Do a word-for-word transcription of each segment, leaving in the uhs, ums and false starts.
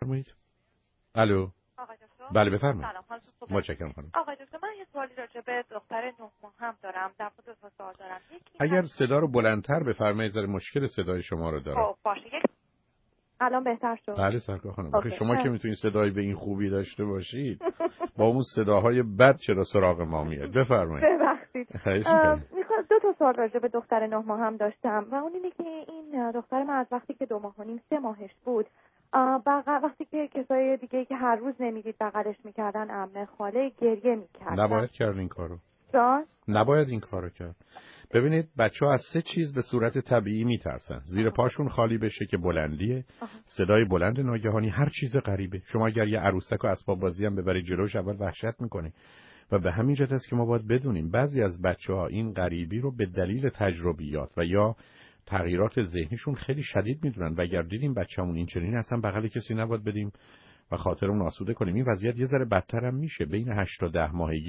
بفرمایید. الو. آقای دکتر. بله بفرمایید. سلام، حالتون خوبه؟ متشکرم خانم. آقای دکتر من یه سوالی راجع به دختر نه ماه هم دارم. در خود دو تا سوال دارم. یکی اگر هست... صدا رو بلندتر بفرمایید، ذره مشکل صدای شما رو دارم. خب باشه. یک الان بهتر شد. بله سرکار خانم. آخه شما که میتونید صدایی به این خوبی داشته باشید با اون صداهای بد چرا سراغ ما میاد؟ بفرمایید. ببخشید. میخوام دو تا سوال راجع به دختر نه ماه هم داشتم و اون اینه که این دختر من از وقتی که دو ماه و نیم سه ماهش بود بقیه وقتی که کسای دیگه که هر روز نمیدید بغلش میکردن عمه خاله گریه میکردن. نباید کرد این کارو. جان؟ نباید این کارو کرد. ببینید بچه‌ها از سه چیز به صورت طبیعی میترسن. زیر پاشون خالی بشه که بلندیه، صدای بلند ناگهانی، هر چیز غریبه. شما اگر یه عروسک و اسباب بازی هم ببرید جلوش اول وحشت میکنه. و به همین جهت است که ما باید بدونیم بعضی از بچه‌ها این غریبی رو به دلیل تجربیات و یا تغییرات ذهنیشون خیلی شدید میدونن و اگر دیدیم بچه‌مون این چنین اصلا بغل کسی نباید بدیم و خاطرمون آسوده کنیم. این وضعیت یه ذره بدتر هم میشه. بین هشت تا ده ماهگی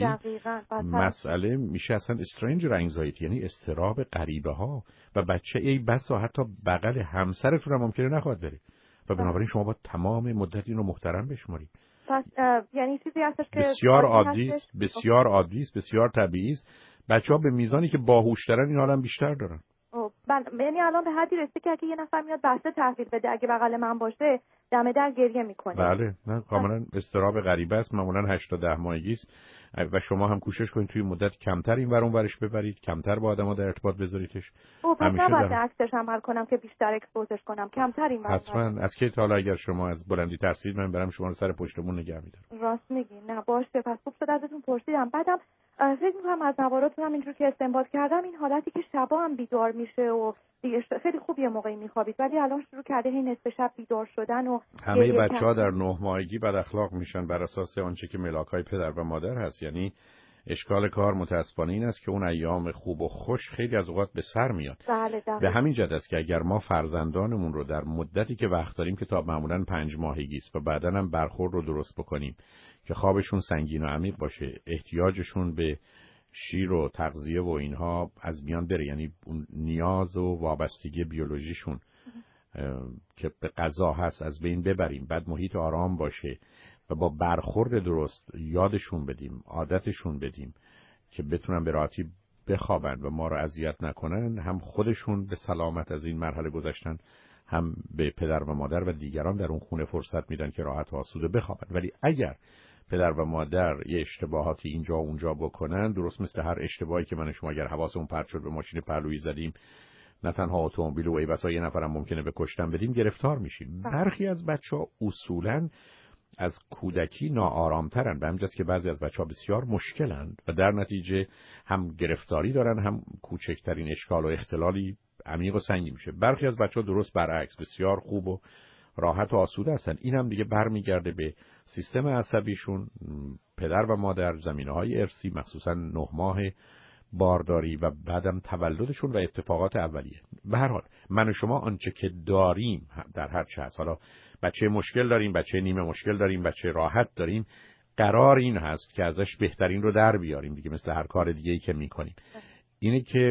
مسئله میشه اصلا استرنجر انگزایتی، یعنی اضطراب غریبه ها و بچه ای بسا حتی بغل همسرتون هم ممکنه نخواد بره و بنابراین شما باید تمام مدت این رو محترم بشمارید. پس یعنی چیزی هستش که بسیار عادی است، بسیار عادی است، بسیار طبیعی است. بچه‌ها به میزانی که باهوش‌ترن این حالم بیشتر دارن. بله، یعنی الان به حدی رسیده که اگه یه نفر میاد بسته تحویل بده اگه بغل من باشه دم در گریه میکنه. بله، نه کاملا اضطراب غریبه است، معمولا هشت تا ده ماهگی است و شما هم کوشش کنید توی مدت کمتر این ور اون ورش ببرید، کمتر با آدم‌ها در ارتباط بذاریدش. خب پس نباید عکسش عمل کنم که بیشتر اکسپوزش کنم، کمتر این ور. حتما. از کی تا حالا اگر شما از بلندی ترسید من برم شما رو سر پشتمون نگه می‌دارم. راست میگی. نه باشه، پس خوب شد ازتون پرسیدم. بعدم فکر می‌کنم از نواراتون هم اینجور که استنباط کردم این حالتی که شبا هم بیدار میشه و دیگه خیلی خوب یه موقعی میخوابید ولی الان شروع کرده هی نصف شب بیدار شدن و همه بچه‌ها در نه ماهگی بد اخلاق میشن بر اساس آنچه که ملاک‌های پدر و مادر هست. یعنی اشکال کار متأسفانه این است که اون ایام خوب و خوش خیلی از اوقات به سر میاد. بله به همین جهت است که اگر ما فرزندانمون رو در مدتی که وقت داریم که تا معمولاً پنج ماهگی است و بعداً هم برخورد رو درست بکنیم که خوابشون سنگین و عمیق باشه، احتیاجشون به شیر و تغذیه و اینها از میان بره، یعنی اون نیاز و وابستگی بیولوژیشون که به غذا هست از بین ببریم، بعد محیط آرام باشه و با برخورد درست یادشون بدیم، عادتشون بدیم که بتونن به راحتی بخوابن و ما رو اذیت نکنن، هم خودشون به سلامت از این مرحله گذشتن، هم به پدر و مادر و دیگران در اون خونه فرصت میدن که راحت و آسوده بخوابن. ولی اگر پدر و مادر یه اشتباهاتی اینجا و اونجا بکنن، درست مثل هر اشتباهی که من شما اگر حواسمون پرت شد به ماشین پهلویی زدیم، نه تنها اتومبیل و ای بسا یه نفرم ممکنه به کشتن بدیم، گرفتار میشیم. برخی از بچه‌ها اصولاً از کودکی ناآرامترن، به همین جاست که بعضی از بچه‌ها بسیار مشکلند و در نتیجه هم گرفتاری دارن، هم کوچکترین اشکال و اختلالی عمیق و سنگین میشه. برخی از بچه‌ها درست برعکس بسیار خوب و راحت و آسوده هستن. این هم دیگه برمیگرده به سیستم عصبیشون، پدر و مادر، زمینه‌های ارثی، مخصوصا نه ماه بارداری و بعدم تولدشون و اتفاقات اولیه. به هر حال من و شما آنچه که داریم در هر چه هست، حالا بچه مشکل داریم، بچه نیمه مشکل داریم، بچه راحت داریم، قرار این هست که ازش بهترین رو در بیاریم دیگه، مثل هر کار دیگه‌ای که می‌کنیم. اینه که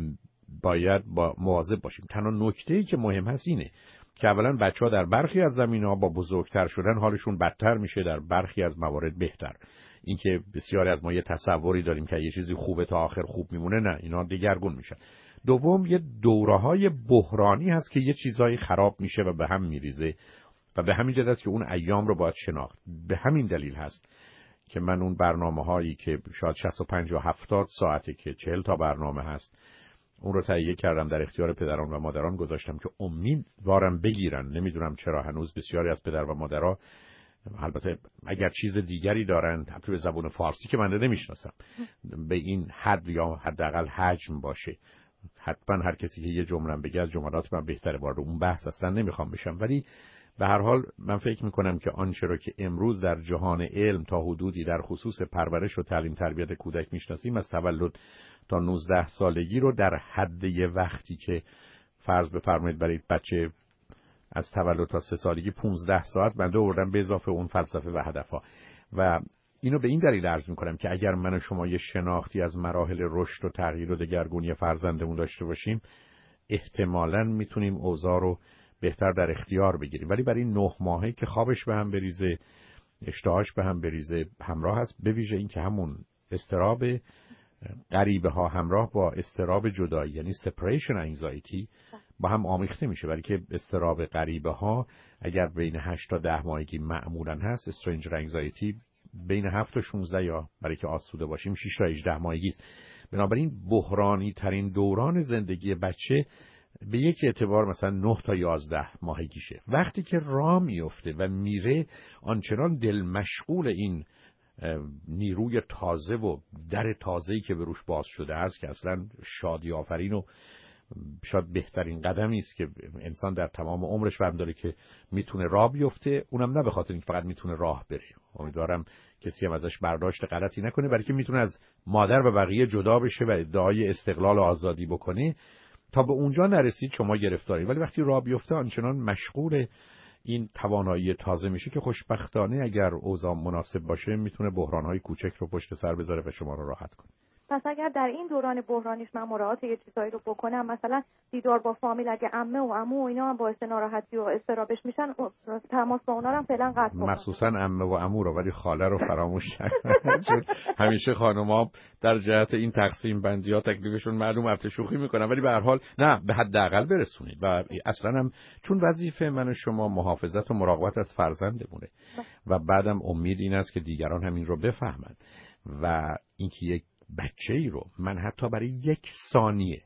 باید با مواظب باشیم. تنها نکته‌ای که مهم هست اینه که اولا بچه‌ها در برخی از زمینه‌ها با بزرگتر شدن حالشون بدتر میشه، در برخی از موارد بهتر. اینکه بسیاری از ما یه تصوری داریم که یه چیزی خوبه تا آخر خوب میمونه، نه، اینا دگرگون میشن. دوم، یه دوره‌های بحرانی هست که یه چیزایی خراب میشه و به هم میریزه و به همین جهت است که اون ایام رو باید شناخت. به همین دلیل هست که من اون برنامه‌هایی که شاید شصت و پنج و هفتاد ساعته که چهل تا برنامه هست، اون رو تهیه کردم، در اختیار پدران و مادران گذاشتم که امیدوارم بگیرن. نمیدونم چرا هنوز بسیاری از پدر و مادرها، البته اگر چیز دیگری دارن حتی به زبان فارسی که من نمیشناسم، به این حد یا حداقل حجم باشه. حتما هر کسی که یه جمله بگه از جملات من بهتره، وارد اون بحث اصلا نمیخوام بشم، ولی به هر حال من فکر میکنم که آنچه رو که امروز در جهان علم تا حدودی در خصوص پرورش و تعلیم تربیت کودک میشناسیم، از تولد تا نوزده سالگی رو در حد یه وقتی که فرض بفرمایید برای بچه از تولد تا سه سالگی پونزده ساعت بنده آوردم به اضافه اون فلسفه و هدفها. و اینو به این دلیل عرض میکنم که اگر من و شما یه شناختی از مراحل رشد و تغییر و دگرگونی فرزندمون داشته باشیم، احتمالاً میتونیم اوضاع رو بهتر در اختیار بگیریم. ولی برای نه ماهه که خوابش به هم بریزه، اشتهاش به هم بریزه، همراه هست به ویژه این که همون اضطراب غریبه ها همراه با اضطراب جدایی، یعنی separation anxiety، با هم آمیخته میشه. برای که اضطراب غریبه ها اگر بین هشت تا ده ماهگی معمولا هست، stranger anxiety بین هفت تا شانزده یا برای که آسوده باشیم شش تا هجده ماهگی است. بنابراین بحرانی ترین دوران زندگی بچه به یک اعتبار مثلا نه تا یازده ماهگیشه. وقتی که راه میفته و میره، آنچنان دل مشغول این نیروی تازه و در تازه‌ای که به روش باز شده است که اصلا شادی آفرین و شاید بهترین قدمی است که انسان در تمام عمرش فهم داره که میتونه راه بیفته، اونم نه به خاطر اینکه فقط میتونه راه بره. امیدوارم کسی هم ازش برداشت غلطی نکنه، برای که میتونه از مادر و بقیه جدا بشه و ادعای استقلال و آزادی بکنه. تا به اونجا نرسید شما گرفتاری، ولی وقتی راه بیفته آنچنان مشغول این توانایی تازه میشه که خوشبختانه اگر اوضاع مناسب باشه میتونه بحران‌های کوچک رو پشت سر بذاره و شما رو راحت کنه. پس اگر در این دوران بحرانیش من مراعات یه چیزایی رو بکنم، مثلا دیدار با فامیل، اگه عمه و عمو و اینا هم باعث ناراحتی و اضطرابش میشن، تماس با اونا رو فعلا قطع کنم. مخصوصا عمه و عمو رو، ولی خاله رو فراموش نکنید. چون همیشه خانم‌ها در جهت این تقسیم بندی‌ها تکلیفشون معلوم البته شوخی میکنن، ولی به هر حال نه، به حداقل برسونید. و اصلا هم چون وظیفه من و شما محافظت و مراقبت از فرزندمونه و بعدم امید این است که دیگران همین رو بفهمند و اینکه یک بچه ای رو من حتی برای یک ثانیه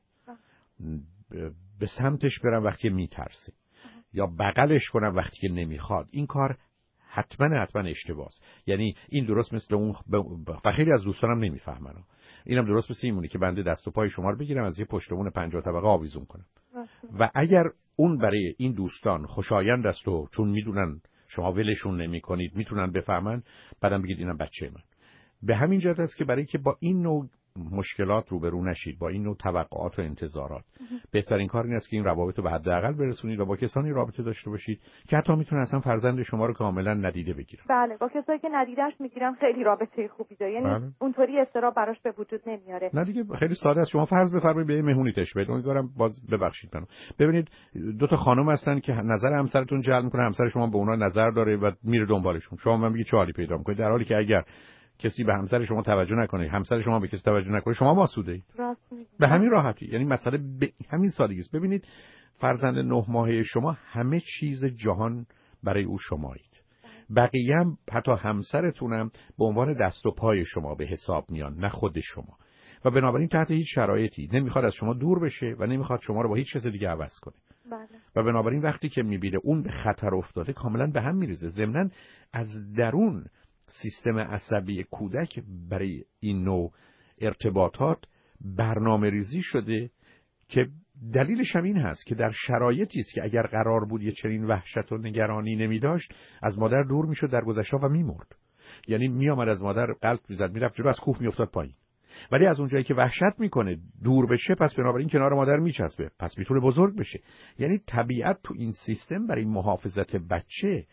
به سمتش برم وقتی میترسه یا بغلش کنم وقتی که نمیخواد، این کار حتما حتما اشتباهه. یعنی این درست مثل اون و خیلی از دوستانم نمیفهمن، اینم درست مثل اینونه که بنده دست و پای شما رو بگیرم از یه پشتمون پنجاه طبقه آویزون کنم و اگر اون برای این دوستان خوشایند است و چون میدونن شما ولشون نمیکنید میتونن بفهمن، بعدم بگید اینم بچه من. به همین جهت است که برای که با این نوع مشکلات روبرو نشید، با این نوع توقعات و انتظارات، بهترین کار این است که این روابط رو به حداقل برسونید و با کسانی رابطه داشته باشید که حتی میتونن اصلا فرزند شما رو کاملا ندیده بگیرن. بله، با کسایی که ندیدهش میگیرن خیلی رابطه خوبی داره، یعنی بله. اونطوری استراب براش به وجود نمیاره. نه دیگه خیلی ساده است. شما فرض بفرمایید به مهمونی تشبیه بدید، امیدوارم باز ببخشید منو. ببینید دو تا خانم هستن که نظر همسرتون جلب میکنه، همسر شما به اونها نظر داره و میره دنبالشون. شما من میگی چه حالی پیدا میکنید، در حالی که اگر کسی به همسر شما توجه نکنه، همسر شما به کسی توجه نکنه، شما ماسوده اید. به همین راحتی. یعنی مسئله به همین سادگی است. ببینید فرزند نه ماهه شما همه چیز جهان برای او شمایید. بقیه هم حتی همسرتونم به عنوان دست و پای شما به حساب میان، نه خود شما. و بنابراین تحت هیچ شرایطی نمیخواد از شما دور بشه و نمیخواد شما رو با هیچ کس دیگه عوض کنه. بله. و بنابراین وقتی که میبینه اون به خطر افتاده کاملا به هم میریزه. ضمناً از درون سیستم عصبی کودک برای این نوع ارتباطات برنامه ریزی شده که دلیلش هم این هست که در شرایطی است که اگر قرار بود یه چنین وحشت و نگرانی نمی داشت، از مادر دور میشد در گذشته و میمرد. یعنی میامد از مادر قلب میزد، میرفت جلو، از کوه میافتاد پایین. ولی از اونجایی که وحشت میکنه دور بشه، پس بنابراین کنار مادر میچسبه، پس میتونه بزرگ بشه. یعنی طبیعت تو این سیستم برای محافظت بچه،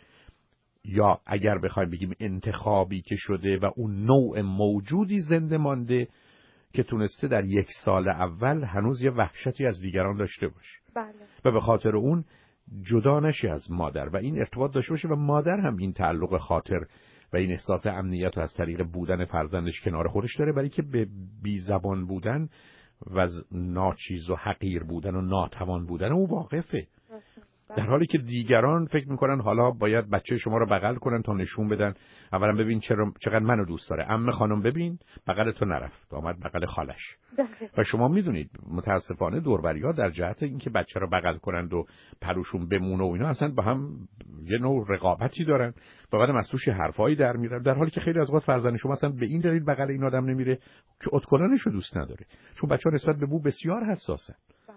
یا اگر بخوایم بگیم انتخابی که شده و اون نوع موجودی زنده مانده که تونسته در یک سال اول هنوز یه وحشتی از دیگران داشته باشه. بله. و به خاطر اون جدا نشه از مادر و این ارتباط داشته باشه و مادر هم این تعلق خاطر و این احساس امنیت رو از طریق بودن فرزندش کنار خودش داره، برای که به بی زبان بودن و ناچیز و حقیر بودن و ناتوان بودن او واقفه. در حالی که دیگران فکر میکنن حالا باید بچه شما رو بغل کنن تا نشون بدن اولا ببین چرا چقدر منو دوست داره، عمه خانم ببین بغل تو نرفت، آمد بغل خالش. و شما میدونید متاسفانه دوربری‌ها در جهت اینکه بچه رو بغل کنند و پروشون بمونه و اینا اصلا با هم یه نوع رقابتی دارن و بعدم از توش حرفایی در میرن، در حالی که خیلی از وقت فرزند شما اصلا به این دلیل بغل این آدم نمیره که ادکنانش رو دوست نداره، چون بچه‌ها نسبت به بو بسیار حساسن.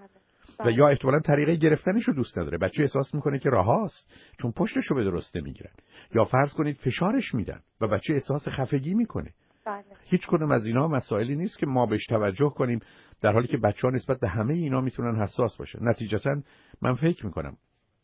و یا احتمالاً طریقه گرفتنش رو دوست نداره. بچه احساس میکنه که رهاست چون پشتش رو به درست نمیگیرن، یا فرض کنید فشارش میدن و بچه احساس خفگی میکنه. بله. هیچ کدوم از اینا مسائلی نیست که ما بهش توجه کنیم، در حالی که بچه‌ها نسبت به همه اینا میتونن حساس باشن. نتیجتاً من فکر میکنم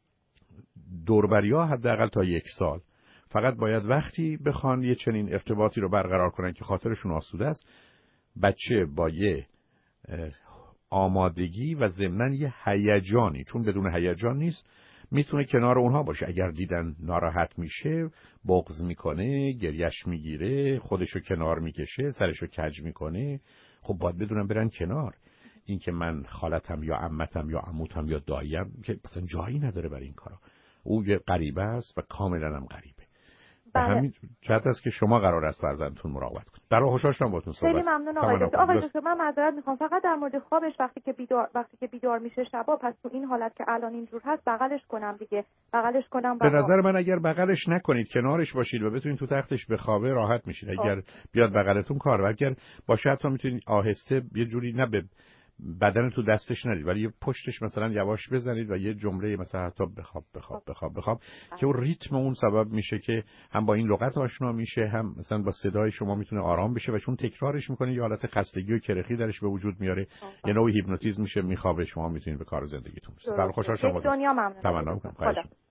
دوربری‌ها حداقل تا یک سال فقط باید وقتی بخوان یه چنین ارتباطی رو برقرار کنن که خاطرشون آسوده است، بچه با یه آمادگی و ضمناً یه هیجانی، چون بدون هیجان نیست، میتونه کنار اونها باشه. اگر دیدن ناراحت میشه، بغض میکنه، گریش میگیره، خودشو کنار میکشه، سرشو کج میکنه، خب باید بدونم برن کنار. این که من خالتم یا عمتم یا عموتم یا داییم که مثلا جایی نداره برای این کارا. او یه غریبه است و کاملا هم غریبه. به همین جهت است که شما قرار است فرزندتون مراقبت کنید. برای خوشحال شدم باهاتون صحبت. خیلی ممنون آقای دکتر. آقای دکتر من معذرت میخوام، فقط در مورد خوابش وقتی که بیدار وقتی که بیدار میشه شبا، پس تو این حالت که الان اینجور هست بغلش کنم دیگه، بغلش کنم. به نظر من اگر بغلش نکنید، کنارش باشید و بتونید تو تختش بخوابه، راحت میشید. اگر بیاد بغلتون کار، اگر باشه حتی میتونید آهسته یه جوری نه به بدن تو دستش ندید، ولی پشتش مثلا یواش بزنید و یه جمله مثلا حتی بخواب بخواب بخواب بخواب که اون ریتم اون سبب میشه که هم با این لغت آشنا میشه، هم مثلا با صدای شما میتونه آرام بشه و چون تکرارش میکنه یه حالت خستگی و کرخی درش به وجود میاره، یه نوع هیپنوتیزم میشه، میخوابه، شما میتونید به کار زندگیتون برسید. برای خوشحال شدم. دنیا ممنون. تمام.